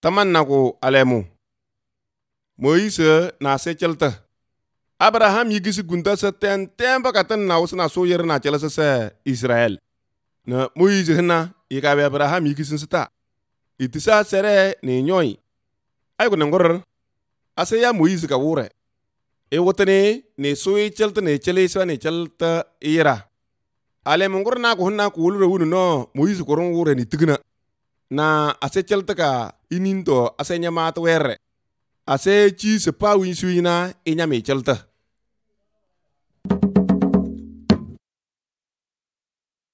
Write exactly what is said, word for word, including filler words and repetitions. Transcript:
taman naku alemu Moise na se chelta Abraham yigisi gunta sa ten temba katan na usna so yer na chelasa sa Israel na Moise hina ikabe Abraham yigisin sita itisa sere ni nyoy ay ko ngor ase ya Moise ka wure e wotane ne soy chelta ne chelisa ne chelta ira ale mongor na ko hunna ko wulre wunu no Moise ko ron wure ni tigna na ase chelta ka inindo ase nyama to were ase chi se pa win suina inya me chelta